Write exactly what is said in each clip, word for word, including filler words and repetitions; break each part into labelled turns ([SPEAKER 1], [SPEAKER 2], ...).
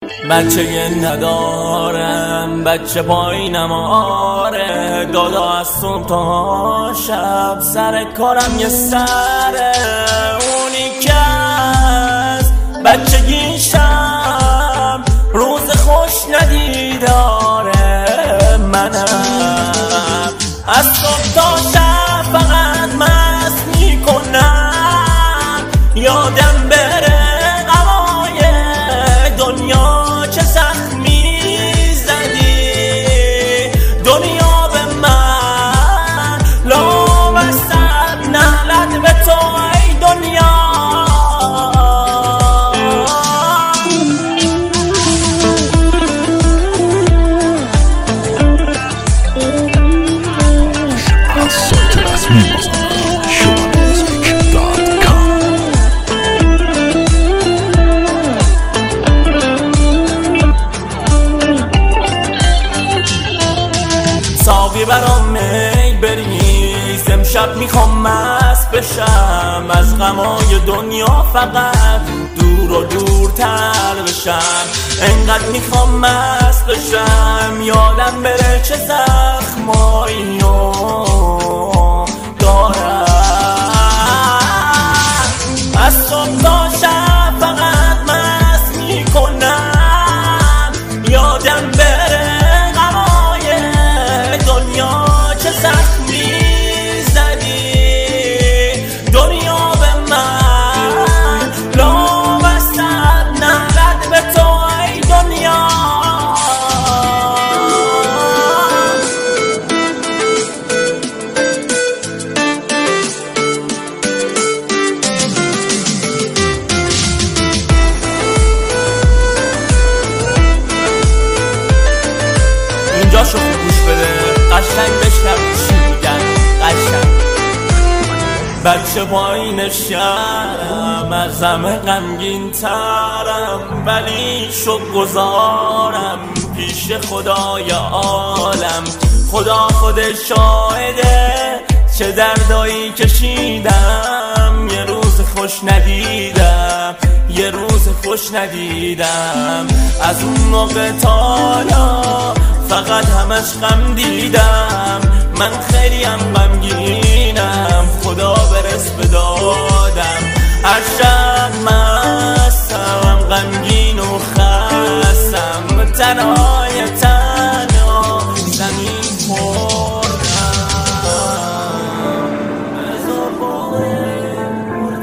[SPEAKER 1] بچه ندارم، بچه پایینم آره، دادا از صبح تا شب سر کارم یه سره. اونی که از بچگیشم روز خوش ندیداره، منم از صبح تا شب فقط مست میکنم، یادم بره غمای دنیا چه سخت میزدی. دنیا به من لامصب نهلت به تو ای دنیا. ساقی برام می بریز، امشب میخوام مست بشم، از غمای دنیا فقط دور و دورتر بشم. انقدر میخوام مست بشم یادم بره چه زخمایی دارم. از صبح تا شب فقط مست میکنم، یادم بره دنیا چه زخمی زدی. دنیا به من لامصب نهلت به تو ای دنیا. اینجا شو خوب گوش بده، قشنگ بشنو چی میگن قشنگ. بچه پایین شهرم، از همه غمگین ترم، ولی شکر گزارم پیش خدای عالم. خدا خودش شاهده چه دردایی کشیدم، یه روز خوش ندیدم، یه روز خوش ندیدم. از اون موقع تا حالا فقط همش غم دیدم، من خیلی هم غمگینم، خدا برس به دادم. هر شب مستم، غمگین و خستم، تنهای تنها زمین خوردم. بذار باقی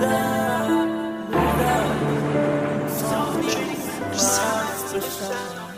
[SPEAKER 1] بردم بردم ساختی مست بشم.